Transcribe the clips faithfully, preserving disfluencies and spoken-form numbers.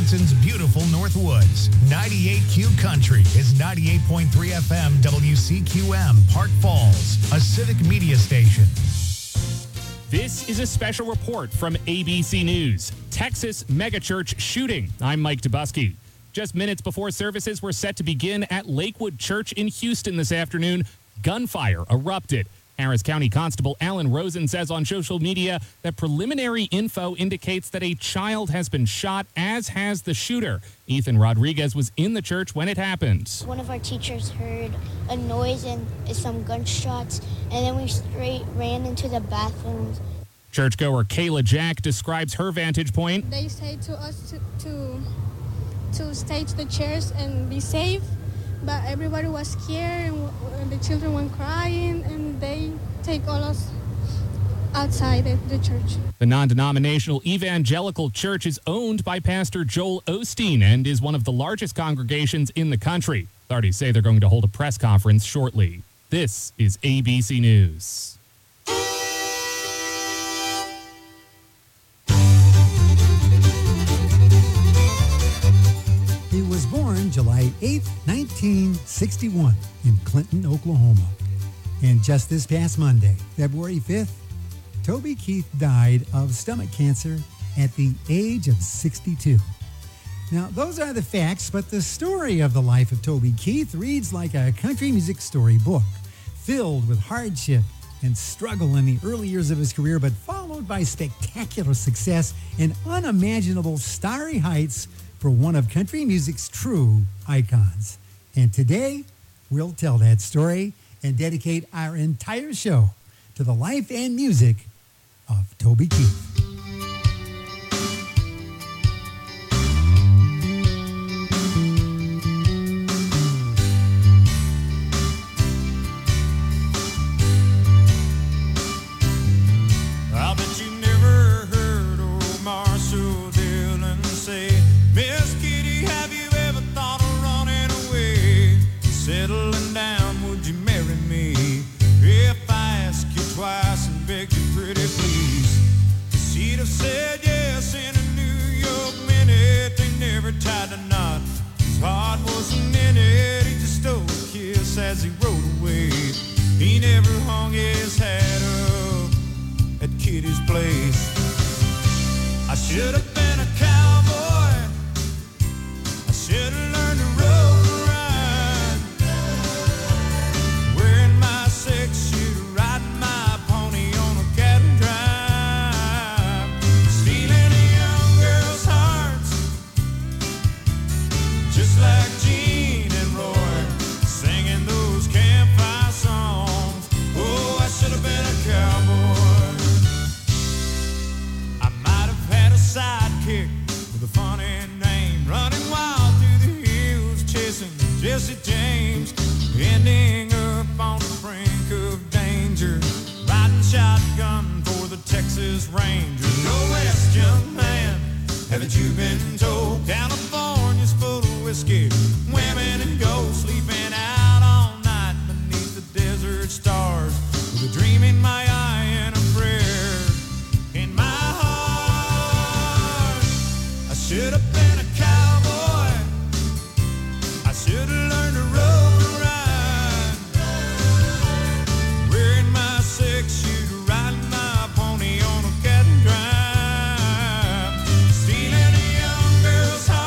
Wisconsin's beautiful Northwoods. ninety-eight Q Country is ninety-eight point three F M W C Q M, Park Falls, a civic media station. This is a special report from A B C News. Texas megachurch shooting. I'm Mike Dubusky. Just minutes before services were set to begin at Lakewood Church in Houston this afternoon, gunfire erupted. Harris County Constable Alan Rosen says on social media that preliminary info indicates that a child has been shot, as has the shooter. Ethan Rodriguez was in the church when it happened. One of our teachers heard a noise and some gunshots, and then we straight ran into the bathrooms. Churchgoer Kayla Jack describes her vantage point. They say to us to, to, to stay to the chairs and be safe. But everybody was scared, and the children were crying, and they take all us outside the church. The non-denominational Evangelical Church is owned by Pastor Joel Osteen and is one of the largest congregations in the country. Authorities say they're going to hold a press conference shortly. This is A B C News. He was born July eighth, nineteen sixty-one in Clinton, Oklahoma. And just this past Monday, February fifth, Toby Keith died of stomach cancer at the age of sixty-two. Now, those are the facts, but the story of the life of Toby Keith reads like a country music story book, filled with hardship and struggle in the early years of his career, but followed by spectacular success and unimaginable starry heights for one of country music's true icons. And today, we'll tell that story and dedicate our entire show to the life and music of Toby Keith. I bet you never heard old Marshall Dillon say, Miss Kitty, have you ever thought of running away? Settling down, would you marry me? If I ask you twice and beg you pretty please. She'd have said yes in a New York minute. They never tied a knot. His heart wasn't in it. He just stole a kiss as he rode away. He never hung his hat up at Kitty's place. I should have been a cowboy. I should have learned to rope and ride, wearing my six shooter, riding my pony on a cattle drive, stealing a young girl's hearts, just like Gene and Roy, singing those campfire songs. Oh, I should have been a cowboy. I might have had a sidekick with a funny name, running wild through the hills, chasing Jesse James, ending up on the brink of danger, riding shotgun for the Texas Rangers. Go west, young man, haven't you been told? California's full of whiskey, women and gold, sleeping out all night beneath the desert stars, with a dream in my eye and a prayer in my heart. I should have been a cowboy. I should have learned to rope and ride, wearing my six shooter, riding my pony on a cattle drive, stealing a young girl's heart.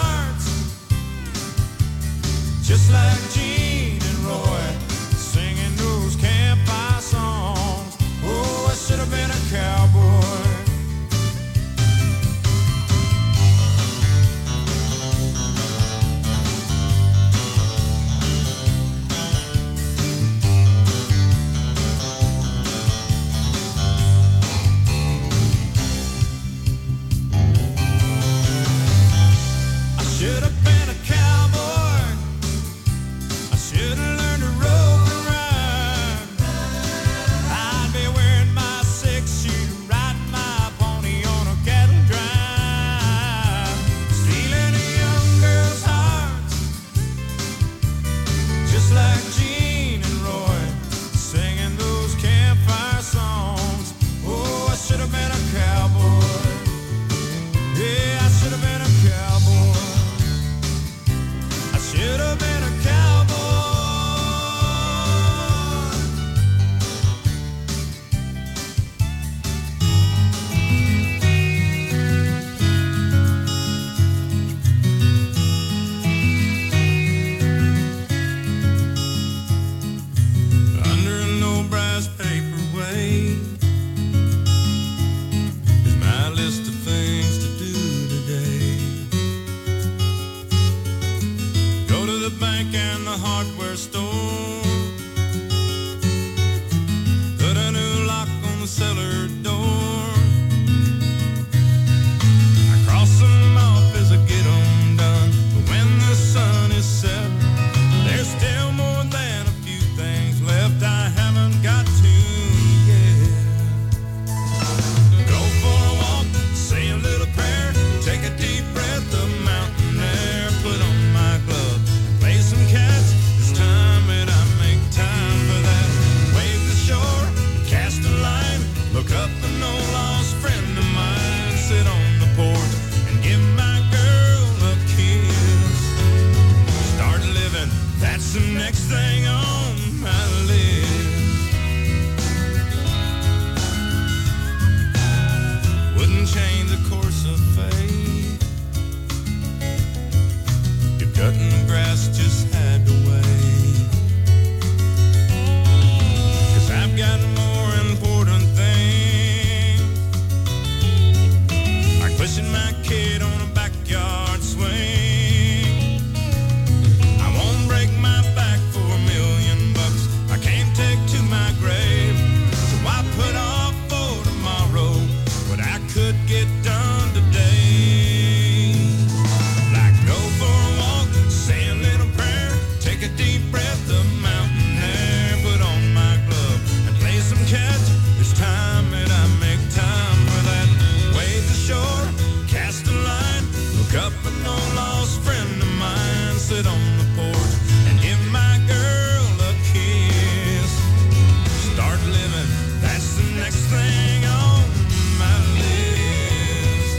could get done today. Like go for a walk, say a little prayer, take a deep breath of mountain air, put on my glove and play some catch. It's time that I make time for that. Wave the shore, cast a line, look up an old lost friend of mine, sit on the porch and give my girl a kiss. Start living, that's the next thing on my list.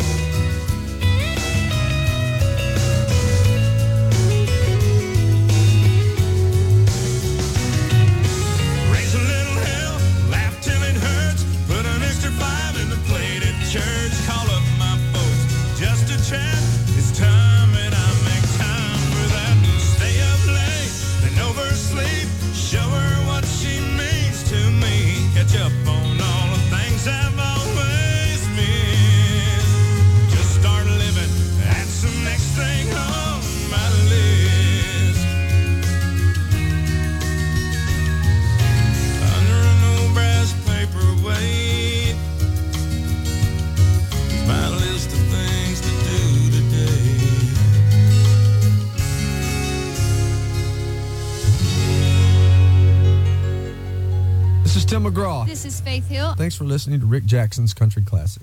Raise a little hell, laugh till it hurts, put an extra five in the plate at church, call up my folks just to chat. It's time that I make time for that. Stay up late, then oversleep, show her what she means to me, catch up on all the things I've always missed. Just start living, that's the next thing on my list. Under an old brass paperweight, my list of things to do today. This is Tim McGraw. This is Faith Hill. Thanks for listening to Rick Jackson's Country Classic.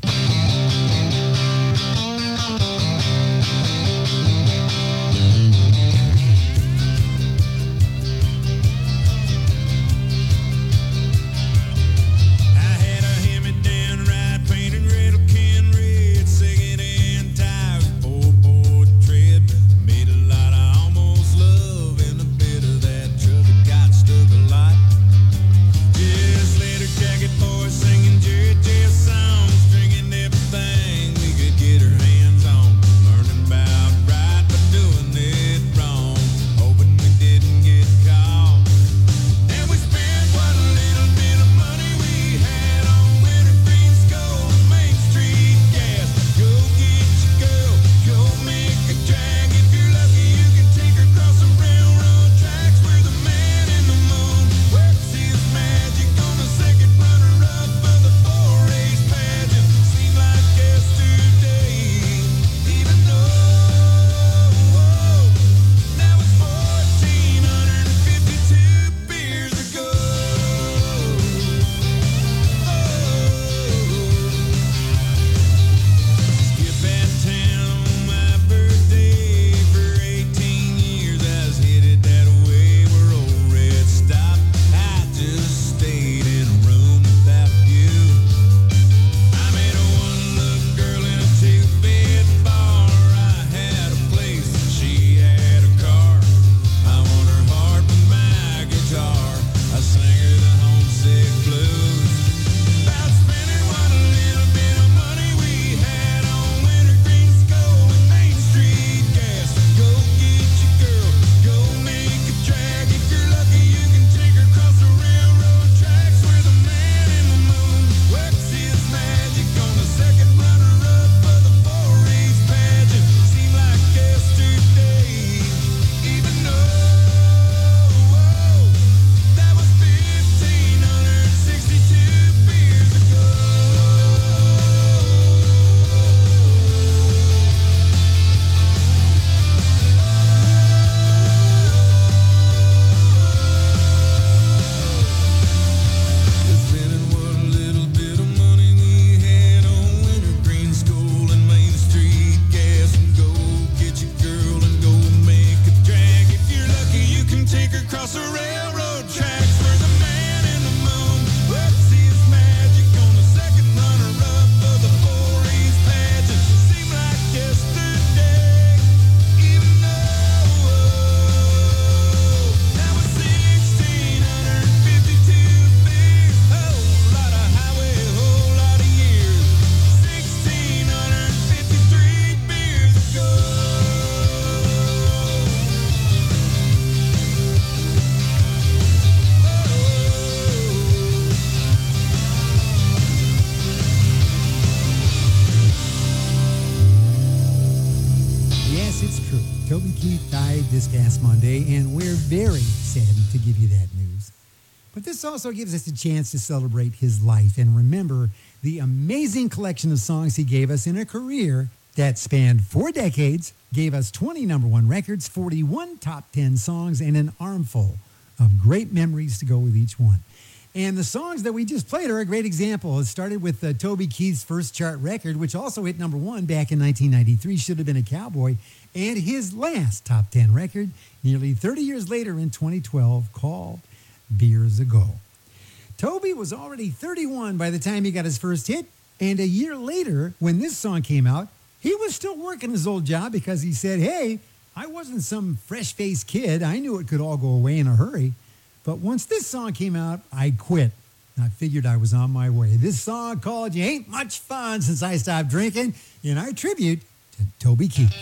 I had a hand-me-down ride, painted red, can red, second-hand tires, four-board tread. Made a lot of almost love and a bit of that truck. It got stuck a lot. Just leather jacket boys singing Jerry Jazz songs, drinking everything we could get our hands on. Learning about right, but doing it wrong. Hoping we didn't get caught. And we spent what little bit of money we had on wintergreen skull and Main Street gas. Go get your girl, go make a drag. If you're lucky, you can take her across the railroad tracks where the man in the moon works his magic on the second runner-up of the four H pageant. Seemed like yesterday, even though that was fourteen fifty-two beers ago. Skip that town on my birthday. For eighteen years I was headed that way where old Red stopped. I just stayed in a room without you. I met a one-look girl in a two-bed bar. I had a place and she had a car. I won her heart with my guitar. I sang her the homesick blues. About spending what little bit of money we had on wintergreen skull and Main Street gas. Go get your girl, go make a drag. If you're lucky, you can take her across the railroad tracks where the man in the moon works his magic on the second runner-up of the four H pageant. Seemed like yesterday, even though that was fifteen sixty-two beers ago. Spending what little bit of money we had on wintergreen skull and Main Street gas. And go get your girl and go make a drag. If you're lucky, you can take her across the railroad tracks where the man in the moon works his magic on the second runner-up of the four H pageant. Seemed like yesterday, even though that was sixteen fifty-two beers. Whole lot of highway, whole lot of years. sixteen fifty-three beers ago. Yes, it's true. Toby Keith died this past Monday, and we're very saddened to give you that news. But this also gives us a chance to celebrate his life and remember the amazing collection of songs he gave us in a career that spanned four decades, gave us twenty number one records, forty-one top ten songs, and an armful of great memories to go with each one. And the songs that we just played are a great example. It started with uh, Toby Keith's first chart record, which also hit number one back in nineteen ninety-three, Should Have Been a Cowboy, and his last top ten record, nearly thirty years later in twenty twelve, called Beers Ago. Toby was already thirty-one by the time he got his first hit, and a year later, when this song came out, he was still working his old job because he said, hey, I wasn't some fresh-faced kid. I knew it could all go away in a hurry. But once this song came out, I quit. I figured I was on my way. This song called You Ain't Much Fun Since I Stopped Drinking, in our tribute to Toby Keith.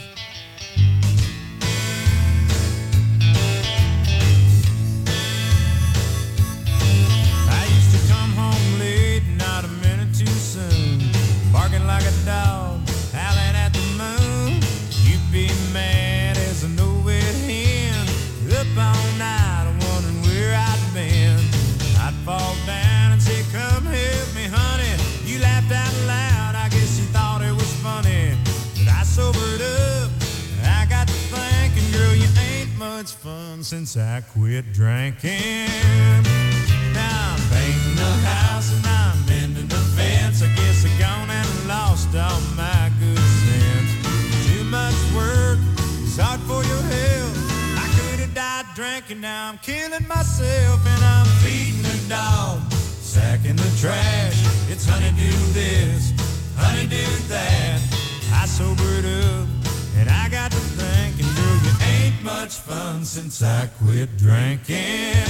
I used to come home late, not a minute too soon, barking like a dog, howling at the moon. You'd be mad as a no-wet hen, up all night wondering where I'd been. I'd fall down and say, come help me, honey. You laughed out loud, I guess you thought it was funny. But I sobered up, I got to thinking, girl, you ain't much fun since I quit drinking. Now I'm painting the house and I'm mending the fence. I guess I gone and lost all my good sense. Too much work, it's hard for your health. I could have died drinking, now I'm killing myself. And I'm feeding the dog, sacking the trash. It's honeydew this, honeydew that. I sobered up and I got to thinking, girl, you ain't much fun since I quit drinking.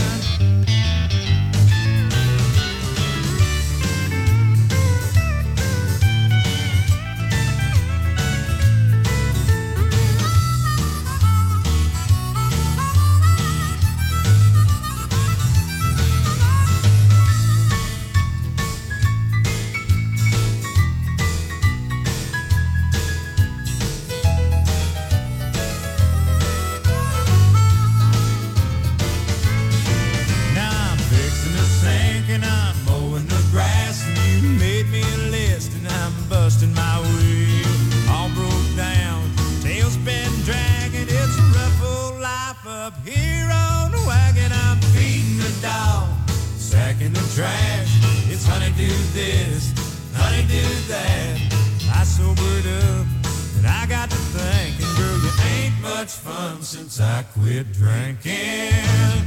Busting my wheel, all broke down, tail's been dragging. It's a rough old life up here on the wagon. I'm feeding the dog, sacking the trash. It's honeydew this, honeydew that. I sobered up and I got to thinking, girl, you ain't much fun since I quit drinking.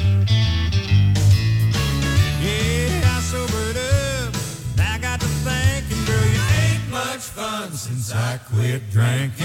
Yeah, I sobered up and I got to thinking, girl, you ain't much fun since I quit drinking.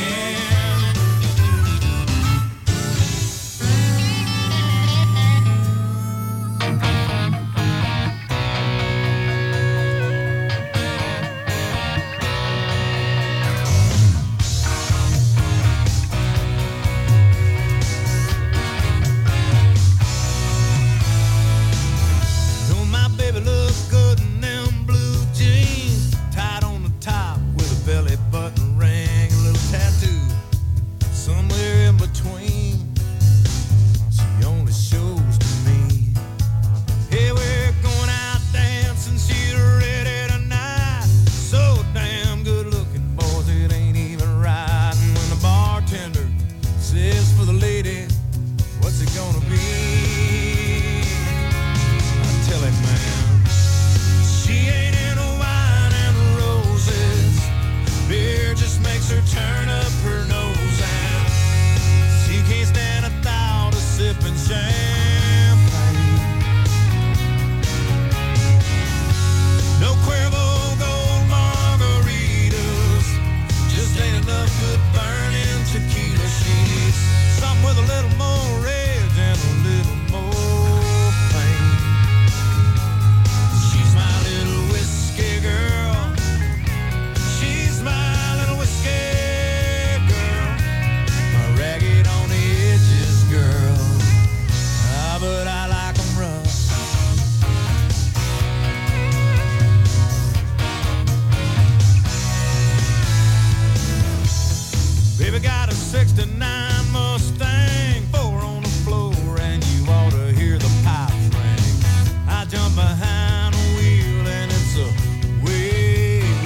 Behind a wheel and it's a way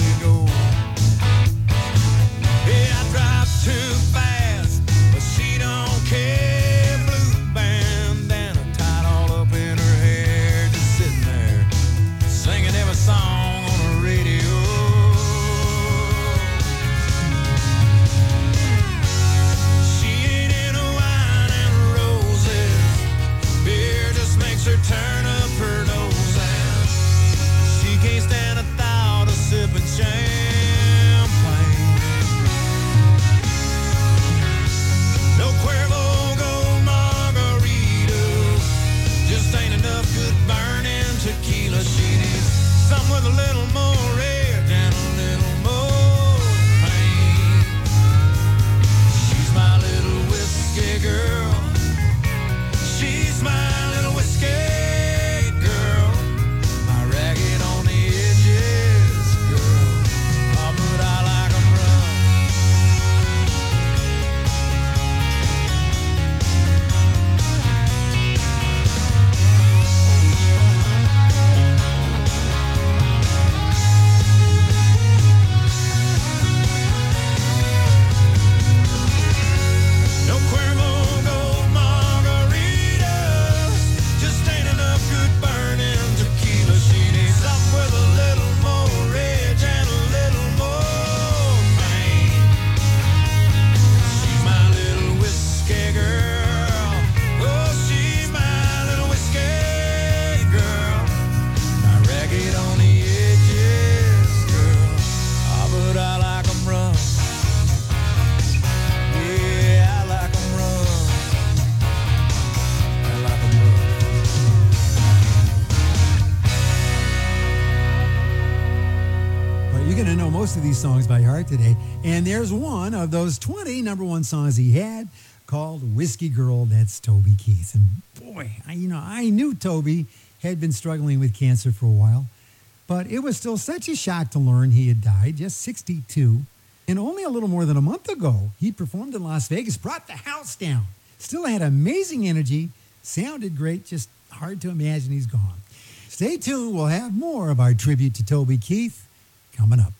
these songs by heart today. And there's one of those twenty number one songs he had called Whiskey Girl. That's Toby Keith. And boy, I, you know, I knew Toby had been struggling with cancer for a while, but it was still such a shock to learn he had died, just sixty-two. And only a little more than a month ago, he performed in Las Vegas, brought the house down. Still had amazing energy, sounded great, just hard to imagine he's gone. Stay tuned. We'll have more of our tribute to Toby Keith coming up.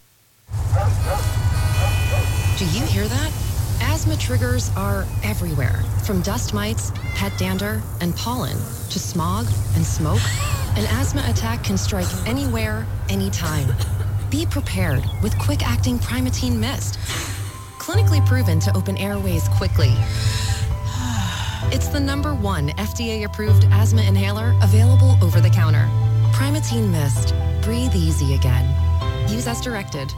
Do you hear that? Asthma triggers are everywhere, from dust mites, pet dander, and pollen, to smog and smoke. An asthma attack can strike anywhere, anytime. Be prepared with quick-acting Primatene Mist. Clinically proven to open airways quickly. It's the number one F D A-approved asthma inhaler available over the counter. Primatene Mist. Breathe easy again. Use as directed.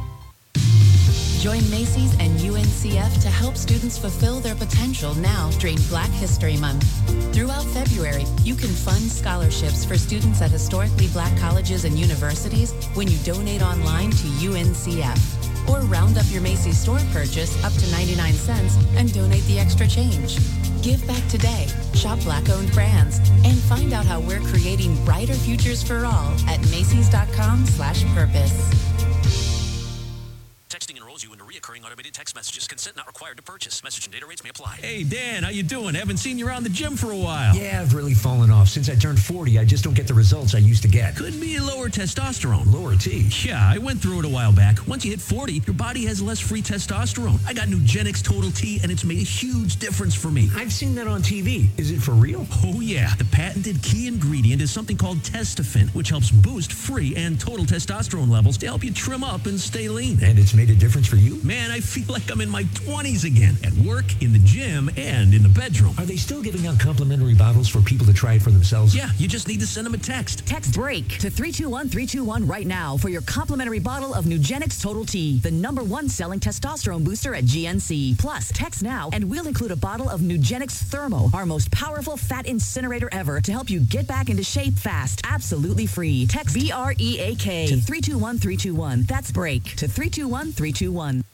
Join Macy's and U N C F to help students fulfill their potential now during Black History Month. Throughout February, you can fund scholarships for students at historically Black colleges and universities when you donate online to U N C F. Or round up your Macy's store purchase up to ninety-nine cents and donate the extra change. Give back today, shop Black-owned brands, and find out how we're creating brighter futures for all at Macys.com slash purpose. Texting enrolls you into reoccurring automated text messages. Consent not required to purchase. Message and data rates may apply. Hey, Dan, how you doing? Haven't seen you around the gym for a while. Yeah, I've really fallen off. Since I turned forty, I just don't get the results I used to get. Could be lower testosterone. Lower T? Yeah, I went through it a while back. Once you hit forty, your body has less free testosterone. I got Nugenix Total T, and it's made a huge difference for me. I've seen that on T V. Is it for real? Oh, yeah. The patented key ingredient is something called Testofen, which helps boost free and total testosterone levels to help you trim up and stay lean. And it's made a difference for you? Man, I feel like I'm in my twenties again, at work, in the gym, and in the bedroom. Are they still giving out complimentary bottles for people to try it for themselves? Yeah, you just need to send them a text. Text BREAK to three two one three two one right now for your complimentary bottle of Nugenix Total T, the number one selling testosterone booster at G N C. Plus, text now and we'll include a bottle of Nugenix Thermo, our most powerful fat incinerator ever, to help you get back into shape fast. Absolutely free. Text B R E A K to three two one three two one. That's BREAK to three two one three two one.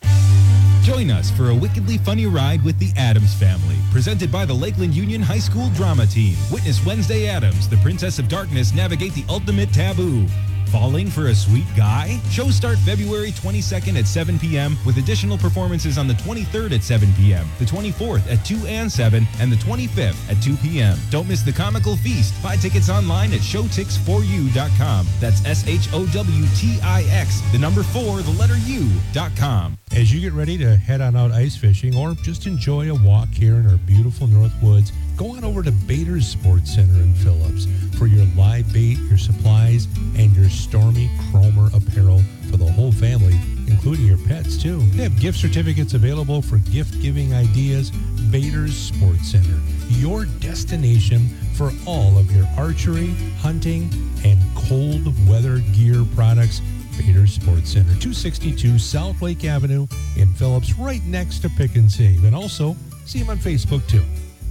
Join us for a wickedly funny ride with the Addams Family, presented by the Lakeland Union High School Drama Team. Witness Wednesday Addams, the Princess of Darkness, navigate the ultimate taboo. Falling for a sweet guy? Shows start February twenty-second at seven p.m. with additional performances on the twenty-third at seven p.m., the twenty-fourth at two and seven, and the twenty-fifth at two p.m. Don't miss the comical feast. Buy tickets online at show tix for you dot com. That's S H O W T I X, the number four, the letter U dot com. As you get ready to head on out ice fishing or just enjoy a walk here in our beautiful North Woods, go on over to Bader's Sports Center in Phillips for your live bait, your supplies, and your Stormy Cromer apparel for the whole family, including your pets, too. They have gift certificates available for gift-giving ideas. Bader's Sports Center, your destination for all of your archery, hunting, and cold weather gear products. Bader's Sports Center, two sixty-two South Lake Avenue in Phillips, right next to Pick and Save. And also, see them on Facebook, too.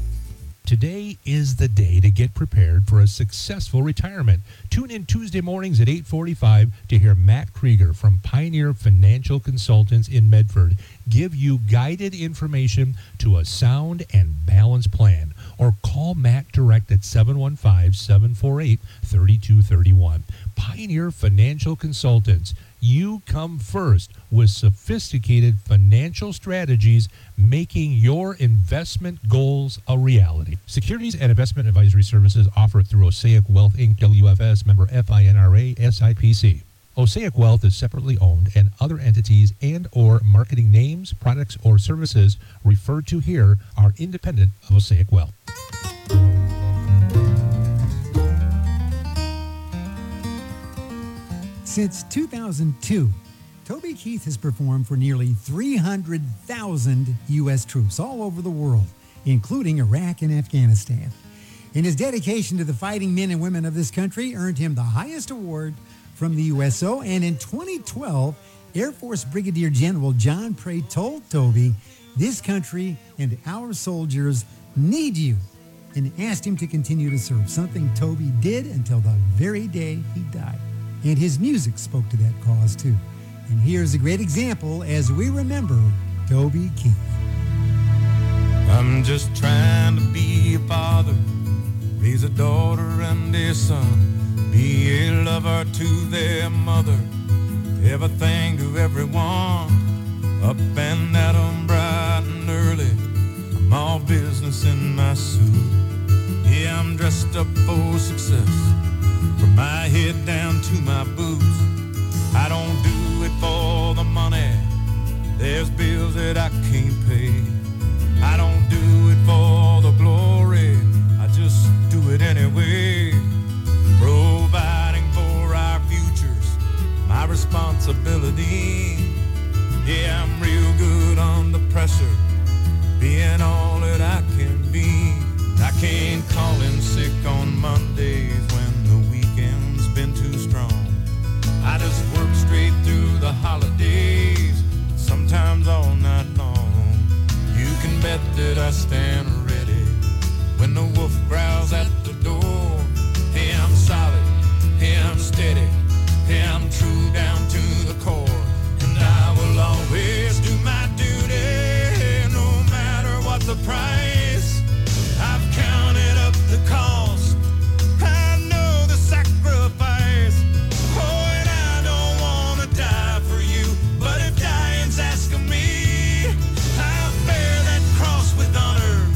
Today is the day to get prepared for a successful retirement. Tune in Tuesday mornings at eight forty-five to hear Matt Krieger from Pioneer Financial Consultants in Medford give you guided information to a sound and balanced plan. Or call Matt direct at seven one five, seven four eight, three two three one. Pioneer Financial Consultants. You come first with sophisticated financial strategies, making your investment goals a reality. Securities and investment advisory services offered through Osaic Wealth, Incorporated, W F S, member FINRA, S I P C. Osaic Wealth is separately owned, and other entities and or marketing names, products, or services referred to here are independent of Osaic Wealth. Since two thousand two, Toby Keith has performed for nearly three hundred thousand U S troops all over the world, including Iraq and Afghanistan. And his dedication to the fighting men and women of this country earned him the highest award from the U S O. And in twenty twelve, Air Force Brigadier General John Prey told Toby, "This country and our soldiers need you," and asked him to continue to serve, something Toby did until the very day he died. And his music spoke to that cause, too. And here's a great example as we remember Toby Keith. I'm just trying to be a father, raise a daughter and a son, be a lover to their mother, everything to everyone, up and at 'em bright and early. I'm all business in my suit. Yeah, I'm dressed up for success, from my head down to my boots. I don't do it for the money, there's bills that I can't pay. I don't do it for the glory, I just do it anyway. Providing for our futures, my responsibility. Yeah, I'm real good under pressure, being all that I can be. I can't call in sick on Mondays when the weekend's been too strong. I just work straight through the holidays, sometimes all night long. You can bet that I stand ready when the wolf growls at the door. Hey, I'm solid, hey, I'm steady, hey, I'm true down to the core. And I will always do my duty, no matter what the price. I've counted up the cost, I know the sacrifice. Oh, and I don't want to die for you, but if dying's asking me, I'll bear that cross with honor.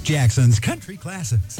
Rick Jackson's Country Classics.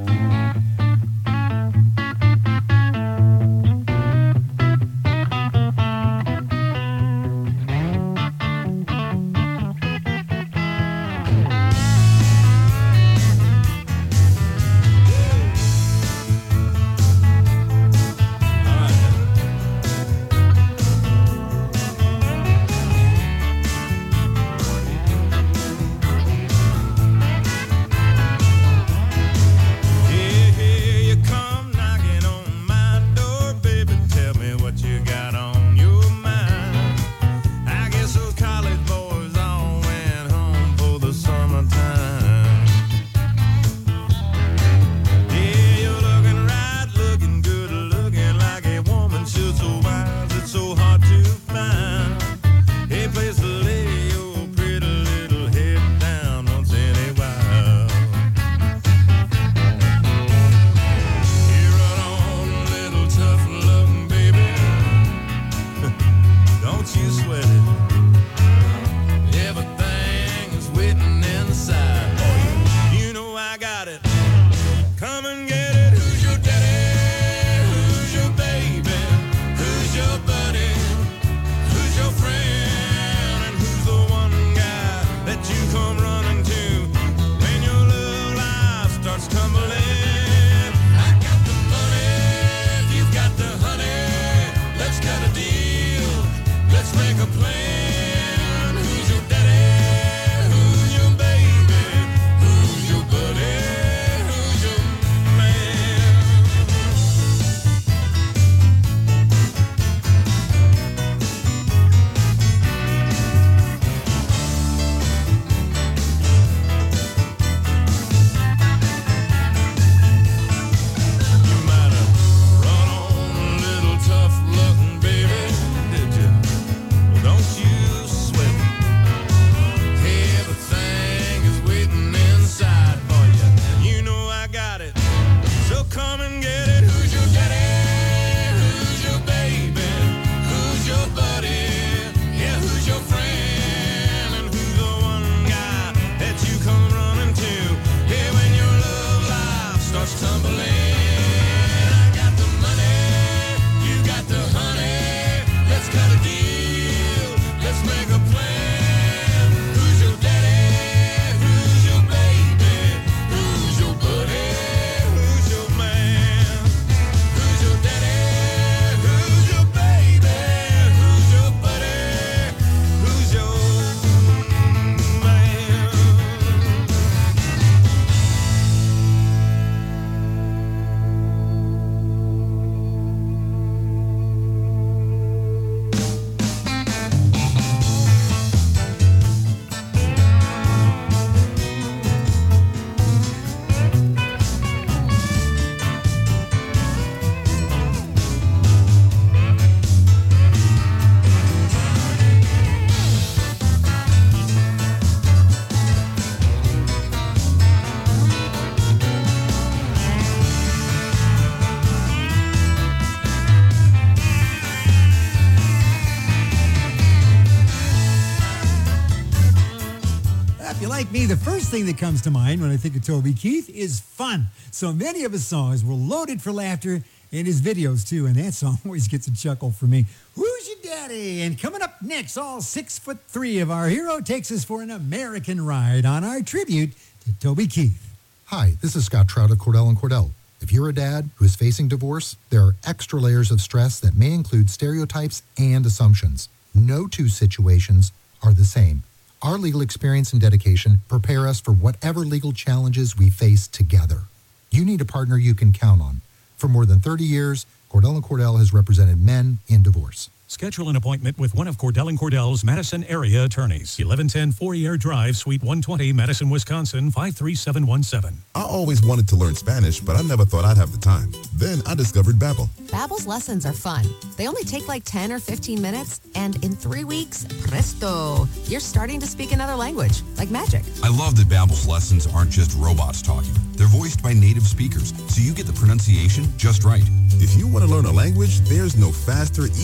Like me, the first thing that comes to mind when I think of Toby Keith is fun. So many of his songs were loaded for laughter, and his videos too, and that song always gets a chuckle for me. Who's Your Daddy? And coming up next, all six foot three of our hero takes us for an American ride on our tribute to Toby Keith. Hi, this is Scott Trout of Cordell and Cordell. If you're a dad who is facing divorce, there are extra layers of stress that may include stereotypes and assumptions. No two situations are the same. Our legal experience and dedication prepare us for whatever legal challenges we face together. You need a partner you can count on. For more than thirty years, Cordell and Cordell has represented men in divorce. Schedule an appointment with one of Cordell and Cordell's Madison area attorneys. eleven ten Fourier Drive, Suite one twenty, Madison, Wisconsin, five three seven one seven. I always wanted to learn Spanish, but I never thought I'd have the time. Then I discovered Babbel. Babbel's lessons are fun. They only take like ten or fifteen minutes, and in three weeks, presto, you're starting to speak another language, like magic. I love that Babbel's lessons aren't just robots talking. They're voiced by native speakers, so you get the pronunciation just right. If you want to learn a language, there's no faster, easier, better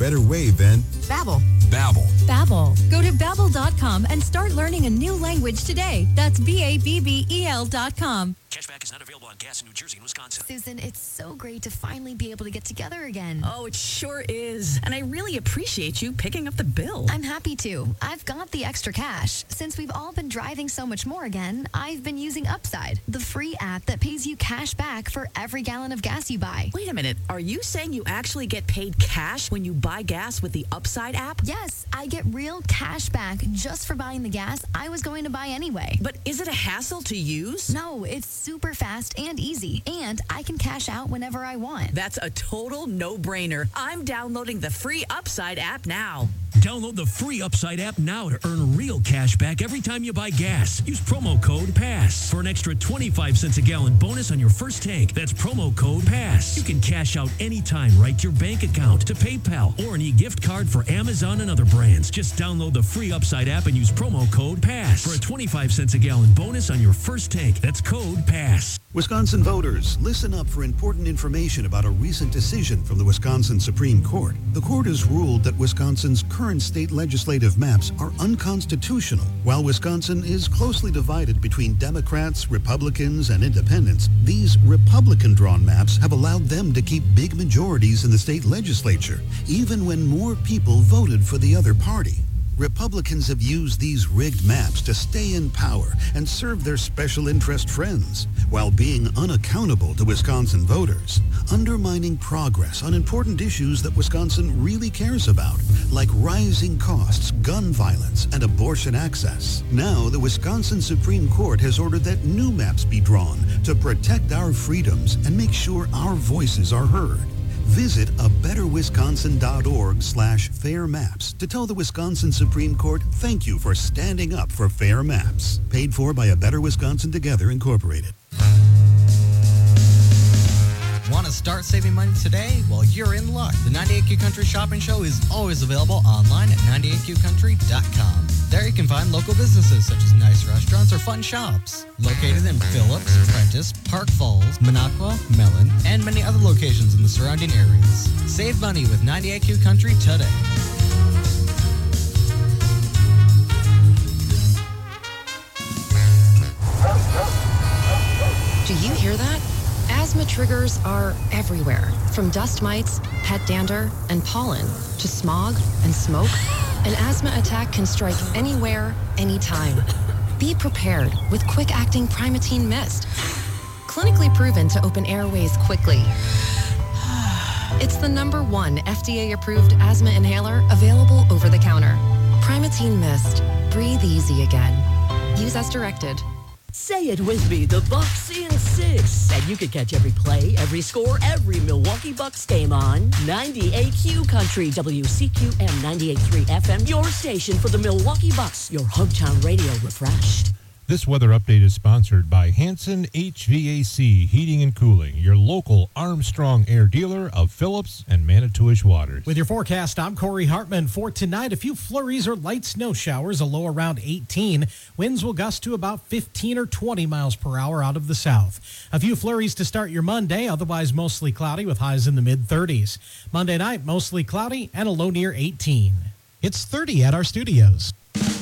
better way than Babbel. Babbel. Babbel. Go to babbel dot com and start learning a new language today. That's B A B B E L dot com. Cashback is not available on gas in New Jersey and Wisconsin. Susan, it's so great to finally be able to get together again. Oh, it sure is. And I really appreciate you picking up the bill. I'm happy to. I've got the extra cash. Since we've all been driving so much more again, I've been using Upside, the free app that pays you cash back for every gallon of gas you buy. Wait a minute. Are you saying you actually get paid cash when you buy gas with the Upside app? Yes, I get real cash back just for buying the gas I was going to buy anyway. But is it a hassle to use? No, it's super fast and easy, and I can cash out whenever I want. That's a total no-brainer. I'm downloading the free Upside app now. Download the free Upside app now to earn real cash back every time you buy gas. Use promo code PASS for an extra twenty-five cents a gallon bonus on your first tank. That's promo code PASS. You can cash out anytime right to your bank account, to PayPal, or an e-gift card for Amazon and other brands. Just download the free Upside app and use promo code PASS for a twenty-five cents a gallon bonus on your first tank. That's code PASS. Wisconsin voters, listen up for important information about a recent decision from the Wisconsin Supreme Court. The court has ruled that Wisconsin's current state legislative maps are unconstitutional. While Wisconsin is closely divided between Democrats, Republicans, and independents, these Republican-drawn maps have allowed them to keep big majorities in the state legislature, even when more people voted for the other party. Republicans have used these rigged maps to stay in power and serve their special interest friends while being unaccountable to Wisconsin voters, undermining progress on important issues that Wisconsin really cares about, like rising costs, gun violence, and abortion access. Now, the Wisconsin Supreme Court has ordered that new maps be drawn to protect our freedoms and make sure our voices are heard. Visit a better wisconsin dot org slash fair maps to tell the Wisconsin Supreme Court thank you for standing up for fair maps. Paid for by A Better Wisconsin Together, Incorporated. Want to start saving money today? Well, you're in luck. The ninety-eight Q Country Shopping Show is always available online at ninety-eight q country dot com. There you can find local businesses such as nice restaurants or fun shops. Located in Phillips, Prentice, Park Falls, Minocqua, Mellon, and many other locations in the surrounding areas. Save money with ninety-eight Q Country today. Do you hear that? Asthma triggers are everywhere, from dust mites, pet dander, and pollen, to smog and smoke. An asthma attack can strike anywhere, anytime. Be prepared with quick-acting Primatene Mist. Clinically proven to open airways quickly. It's the number one F D A-approved asthma inhaler available over the counter. Primatene Mist. Breathe easy again. Use as directed. Say it with me, the Bucks in six. And you can catch every play, every score, every Milwaukee Bucks game on ninety-eight Q Country, W C Q M ninety-eight point three F M, your station for the Milwaukee Bucks, your hometown radio refreshed. This weather update is sponsored by Hanson H V A C Heating and Cooling, your local Armstrong Air dealer of Phillips and Manitowish waters. With your forecast, I'm Corey Hartman. For tonight, a few flurries or light snow showers, a low around eighteen. Winds will gust to about fifteen or twenty miles per hour out of the south. A few flurries to start your Monday, otherwise mostly cloudy with highs in the mid-thirties. Monday night, mostly cloudy and a low near eighteen. It's thirty at our studios.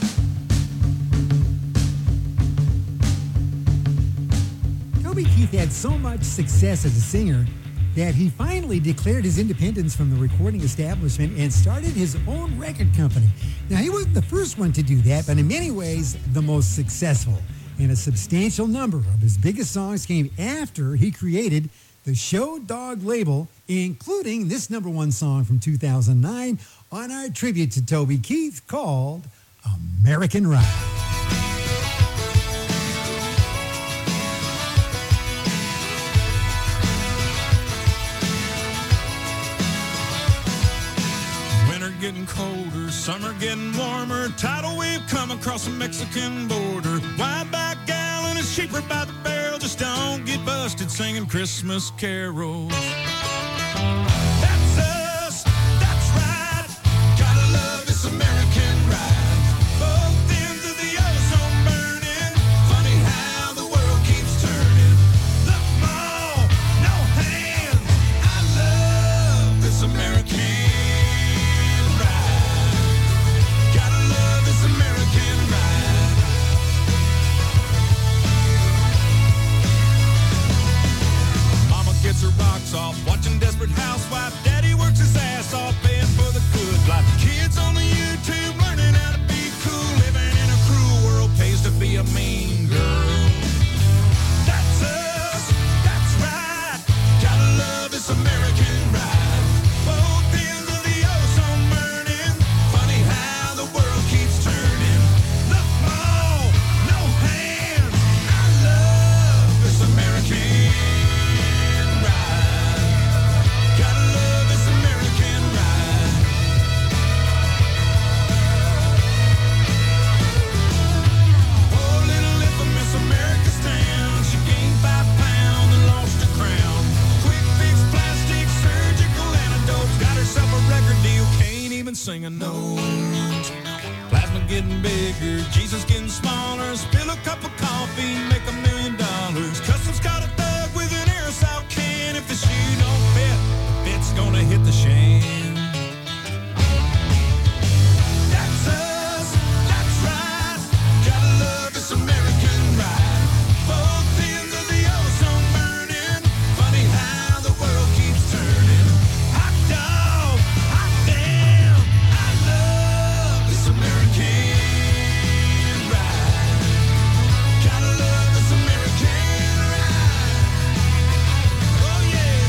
Toby Keith had so much success as a singer that he finally declared his independence from the recording establishment and started his own record company. Now, he wasn't the first one to do that, but in many ways, the most successful. And a substantial number of his biggest songs came after he created the Show Dog label, including this number one song from two thousand nine on our tribute to Toby Keith called American Ride. Getting colder, summer getting warmer, tidal wave come across the Mexican border. Wide back gallon is cheaper by the barrel, just don't get busted singing Christmas carols. That's us, that's right, gotta love this American ride. Both ends of the ozone burning, funny how the world keeps turning. Look, Ma, no hands, I love this American Plasma getting bigger, Jesus getting smaller. Spill a cup of coffee, make a million dollars. Customs got a thug with an aerosol can. If the shoe don't fit, the fit's gonna hit the shan. That's us, that's right. Gotta love this American ride. Both ends of the ozone burning. Funny how the world keeps turning. Hot dog, hot damn. I love this American ride. Gotta love this American ride. Oh yeah.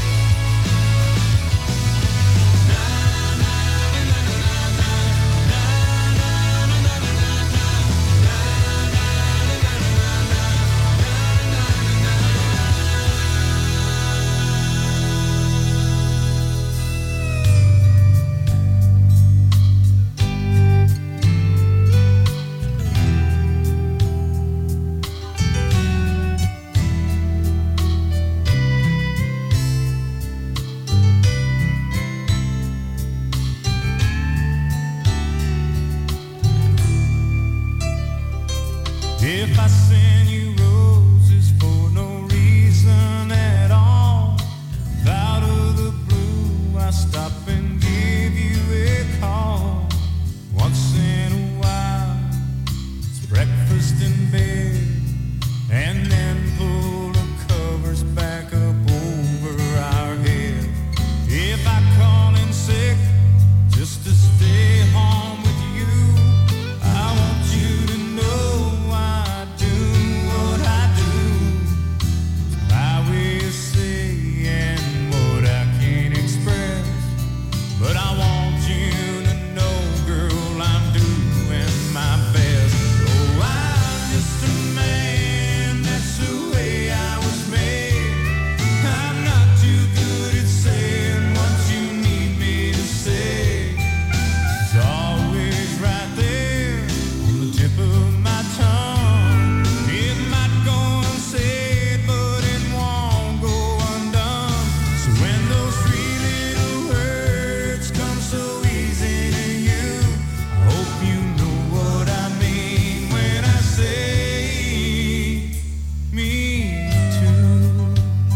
If I send you roses for no reason at all, out of the blue I stop and give you a call. Once in a while, it's breakfast in bed, and then pull the covers back up over our head. If I call in sick just to stay home with you, I want you to know I do what I do. It's my way of saying what I can't express, but I want you to know, girl, I'm doing my best. Oh, I'm just a man, that's the way I was made. I'm not too good at saying what you need me to say. It's always right there on the tip of my tongue. It might go unsaid, but it won't go undone. So when those three little words come so easy to you, I hope you know what I mean when I say me too.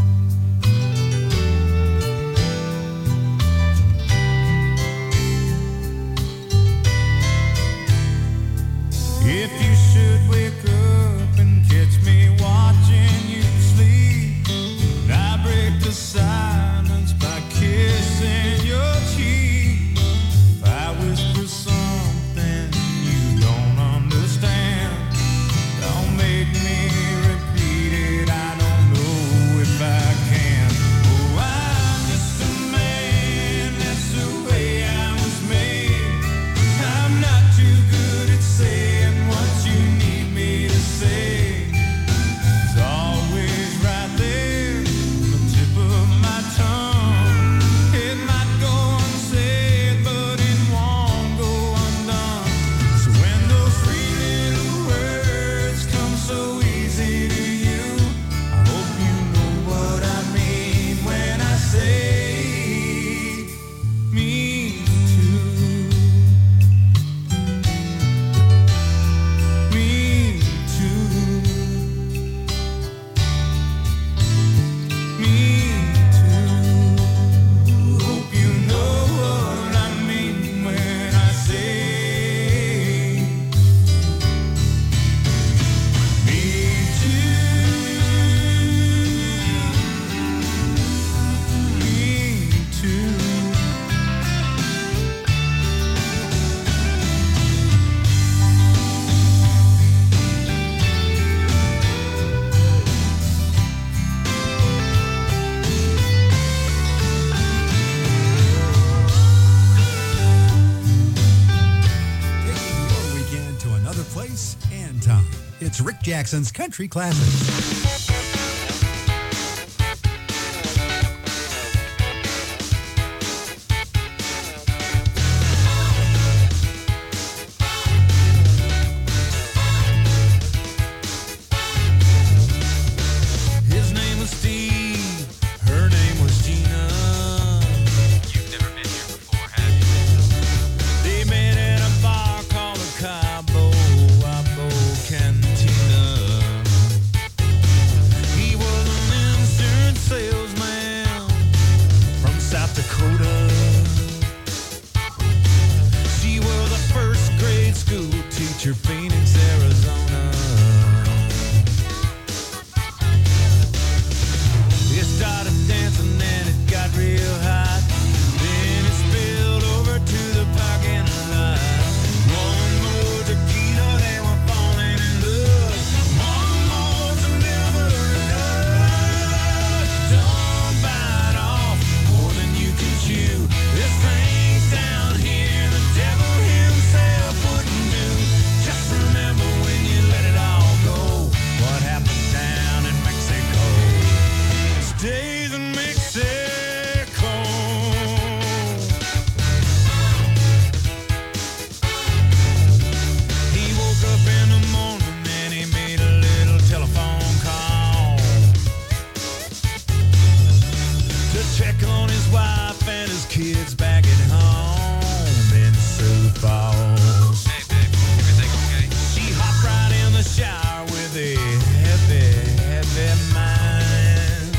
If you should wake up and catch me watching you sleep, I break the silence by kissing your cheek. If I whisper something you don't understand, don't make me repeat it, I don't know if I can. Oh, I'm just a man, that's the way I was made. I'm not too good at saying what you need me to say. It's always right there on the tip of my tongue. It might go unsaid, but it won't go undone. So when those three little words come so easy to you, I hope you know what I mean when I say me too. Me too. Me too. Hope you know what I mean when I say me too. Me too. Taking your weekend to another place and time. It's Rick Jackson's Country Classics. His name was Steve, her name was Gina. You've never been here before, have you? They met at a bar called the picture Phoenix, Arizona. It started dancing and it got real hot. Then it spilled over to the parking lot. One more tequila, they were falling in love. One more to never enough. Don't bite off more than you can chew. This thing's down here, the devil himself wouldn't do. Just remember when you let it all go, what happened down in Mexico stays in Mexico. He woke up in the morning and he made a little telephone call to check on his wife and his kids back at home in Sioux Falls. Hey, babe, everything okay? She hopped right in the shower with a heavy, heavy mind.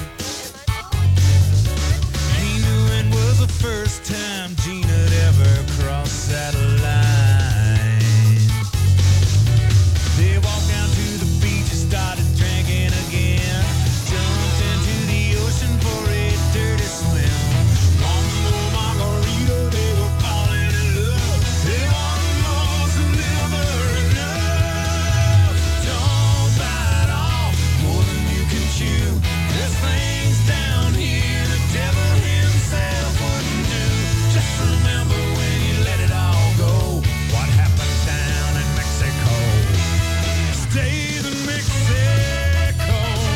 He knew it was the first time Gene had ever crossed that line. They walked down to the beach and started drinking again. Jumped into the ocean for a dirty swim. One more margarita, they were falling in love. They want more to never enough. Don't bite off more than you can chew. This thing's down here, the devil himself wouldn't do. Just remember when you let it all go, what happened down in Mexico stays in Mexico.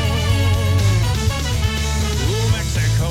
Oh, Mexico.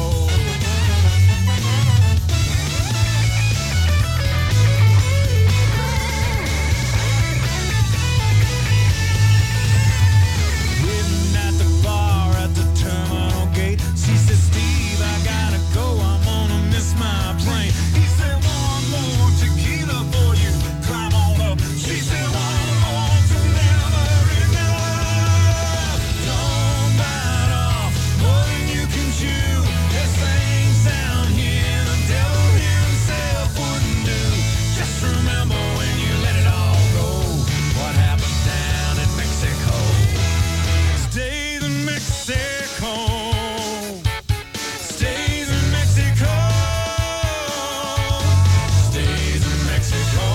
Waiting at the bar at the terminal gate, she said, Steve, I gotta go, I'm gonna miss my plane. He said, one more tequila for you, climb on up. She said, one more to never enough. Don't bite off more than you can chew. This thing's down here, the devil himself wouldn't do. Just remember when you let it all go, what happened down in Mexico stays in Mexico. Stays in Mexico. Stays in Mexico.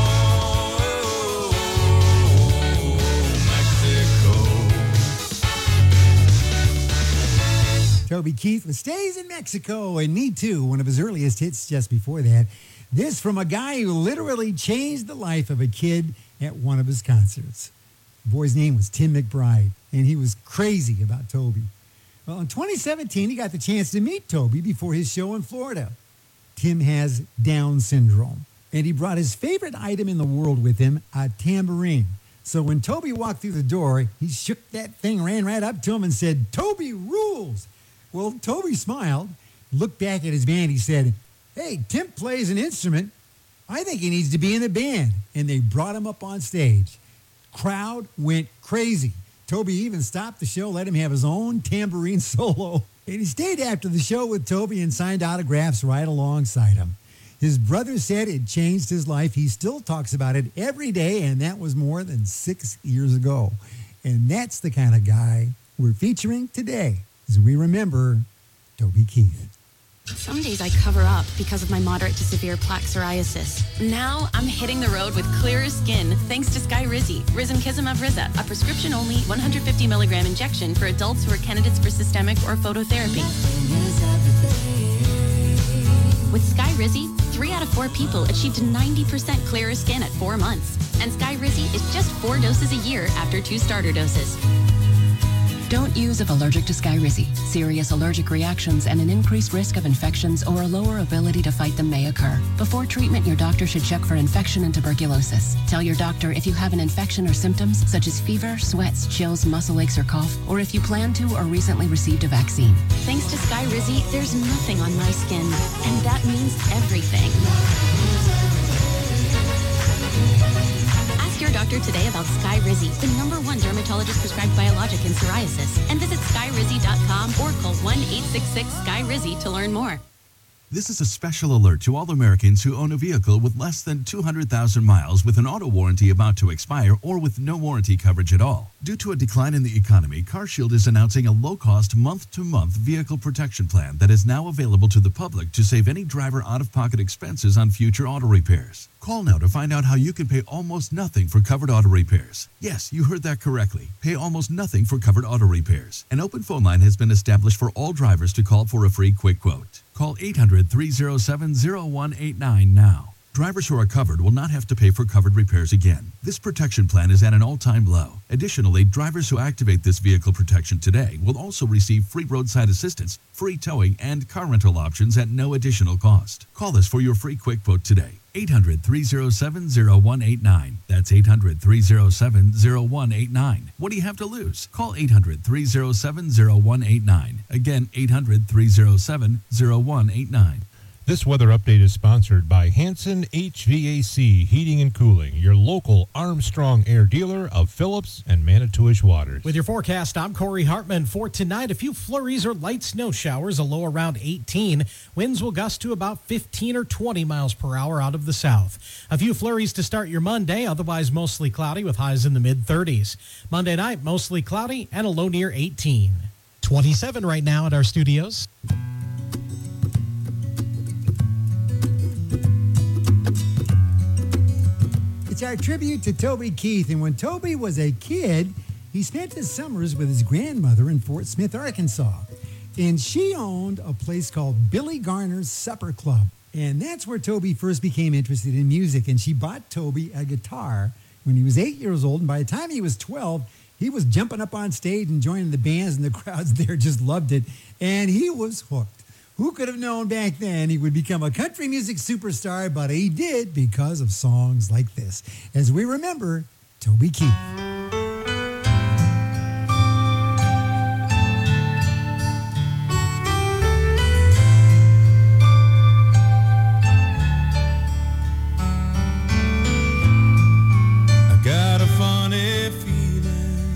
Mexico. Toby Keith with Stays in Mexico and Me Too, one of his earliest hits just before that. This from a guy who literally changed the life of a kid at one of his concerts. The boy's name was Tim McBride, and he was crazy about Toby. Well, in twenty seventeen, he got the chance to meet Toby before his show in Florida. Tim has Down syndrome, and he brought his favorite item in the world with him, a tambourine. So when Toby walked through the door, he shook that thing, ran right up to him and said, Toby rules. Well, Toby smiled, looked back at his band. He said, hey, Tim plays an instrument. I think he needs to be in the band. And they brought him up on stage. Crowd went crazy. Toby even stopped the show, let him have his own tambourine solo. And he stayed after the show with Toby and signed autographs right alongside him. His brother said it changed his life. He still talks about it every day, and that was more than six years ago. And that's the kind of guy we're featuring today as we remember Toby Keith. Some days I cover up because of my moderate to severe plaque psoriasis. Now I'm hitting the road with clearer skin thanks to Skyrizi, Risankizumab Riza, a prescription-only one hundred fifty milligram injection for adults who are candidates for systemic or phototherapy. With Skyrizi, three out of four people achieved ninety percent clearer skin at four months. And Skyrizi is just four doses a year after two starter doses. Don't use if allergic to Skyrizi. Serious allergic reactions and an increased risk of infections or a lower ability to fight them may occur. Before treatment, your doctor should check for infection and tuberculosis. Tell your doctor if you have an infection or symptoms such as fever, sweats, chills, muscle aches, or cough, or if you plan to or recently received a vaccine. Thanks to Skyrizi, there's nothing on my skin, and that means everything. Ask your doctor today about Skyrizi, the number one dermatologist prescribed biologic in psoriasis, and visit skyrizi dot com or call one eight six six Skyrizi to learn more. This is a special alert to all Americans who own a vehicle with less than two hundred thousand miles with an auto warranty about to expire or with no warranty coverage at all. Due to a decline in the economy, CarShield is announcing a low-cost month-to-month vehicle protection plan that is now available to the public to save any driver out-of-pocket expenses on future auto repairs. Call now to find out how you can pay almost nothing for covered auto repairs. Yes, you heard that correctly. Pay almost nothing for covered auto repairs. An open phone line has been established for all drivers to call for a free quick quote. Call eight hundred, three oh seven, oh one eight nine now. Drivers who are covered will not have to pay for covered repairs again. This protection plan is at an all-time low. Additionally, drivers who activate this vehicle protection today will also receive free roadside assistance, free towing, and car rental options at no additional cost. Call us for your free quick quote today. eight hundred, three oh seven, oh one eight nine. That's eight hundred, three oh seven, oh one eight nine. What do you have to lose? Call eight hundred, three oh seven, oh one eight nine. Again, eight hundred, three oh seven, oh one eight nine. This weather update is sponsored by Hanson H V A C Heating and Cooling, your local Armstrong Air dealer of Phillips and Manitowish Waters. With your forecast, I'm Corey Hartman. For tonight, a few flurries or light snow showers, a low around eighteen. Winds will gust to about fifteen or twenty miles per hour out of the south. A few flurries to start your Monday, otherwise mostly cloudy with highs in the mid thirties. Monday night, mostly cloudy and a low near eighteen. twenty-seven right now at our studios. It's our tribute to Toby Keith, and when Toby was a kid, he spent his summers with his grandmother in Fort Smith, Arkansas, and she owned a place called Billy Garner's Supper Club, and that's where Toby first became interested in music, and she bought Toby a guitar when he was eight years old, and by the time he was twelve, he was jumping up on stage and joining the bands, and the crowds there just loved it, and he was hooked. Who could have known back then he would become a country music superstar, but he did because of songs like this. As we remember, Toby Keith. I got a funny feeling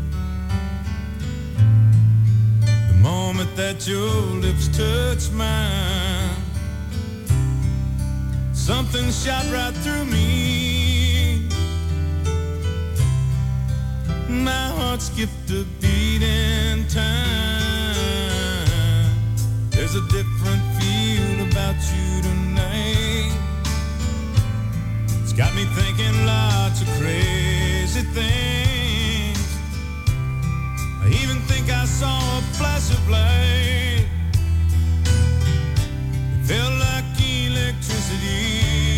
the moment that your lips touch mine, something shot right through me. My heart skipped a beat in time. There's a different feel about you tonight. It's got me thinking lots of crazy things. I even think I saw a flash of light. It felt like electricity.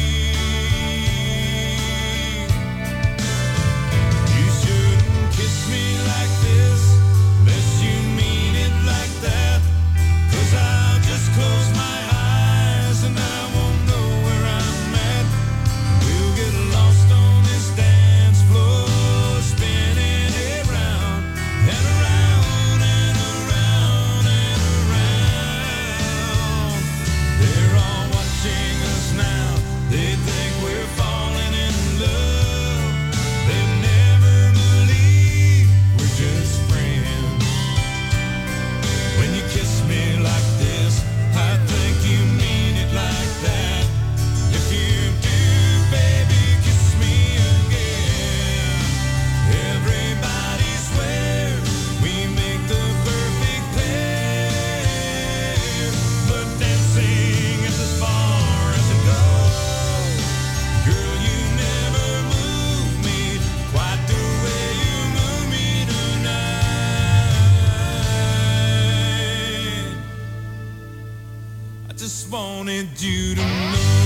You shouldn't kiss me like this unless you mean it like that, 'cause I'll just close my eyes and I won't know where I'm at. We'll get lost on this dance floor, spinning around and around and around and around. They're all watching us now. They think we're falling in love. They never believe we're just friends. When you kiss me like this, I think you mean it like that. If you do, baby, kiss me again. Everybody swears we make the perfect pair, but dancing is as far as it goes. Girl, you never move me quite the way you move me tonight. I just wanted you to know.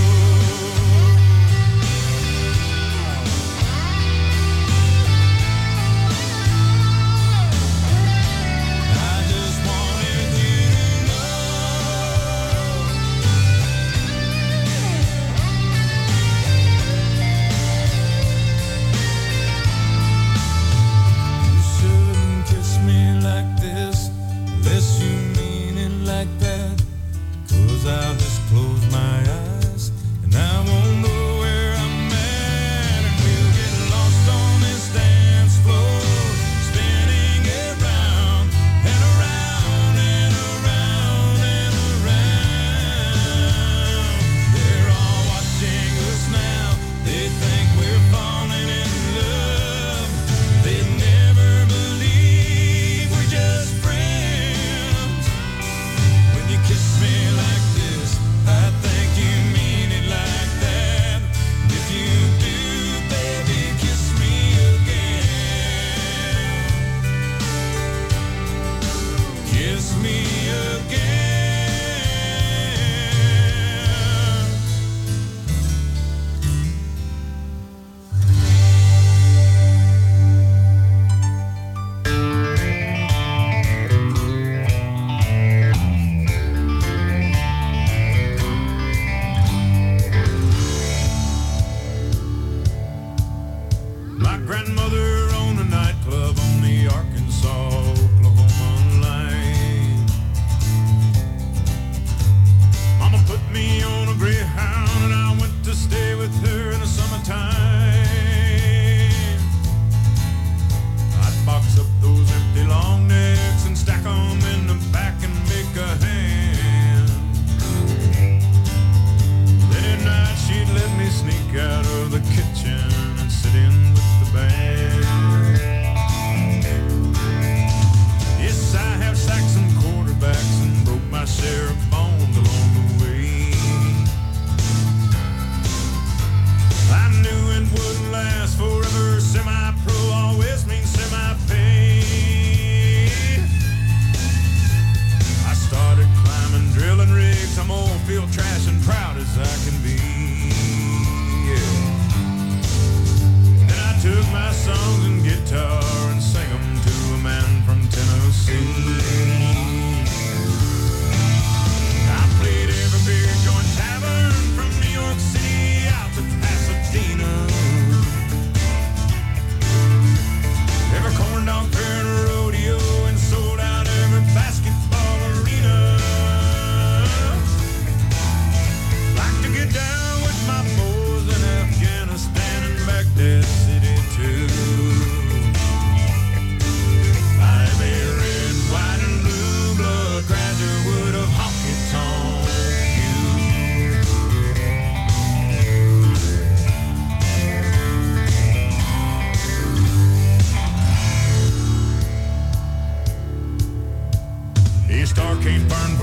I just wanted you to know. You shouldn't kiss me like this unless you mean it like that, 'cause I'll just close my eyes My grandmother owned a nightclub on the Arkansas-Oklahoma line. Mama put me on a Greyhound and I went to stay with her in the summertime. I'd box up those empty long necks and stack them in the back and make a hand. Then at night she'd let me sneak out of the kitchen and sit in with the band. Yes, I have sacked some quarterbacks and broke my share of bones along the way. I knew it wouldn't last forever. Semi-pro always means semi-pay. I started climbing drilling rigs. I'm oil field trash and proud as I can be. Yeah. Then I took my songs and guitar and sang them to a man from Tennessee. I played every beer joint tavern from New York City out to Pasadena. Every corn dog fair and rodeo and sold out every basketball arena. Like to get down with my boys in Afghanistan and Baghdad City too. I'm a red, white, and blue blood graduate of honky tonk. A star can't burn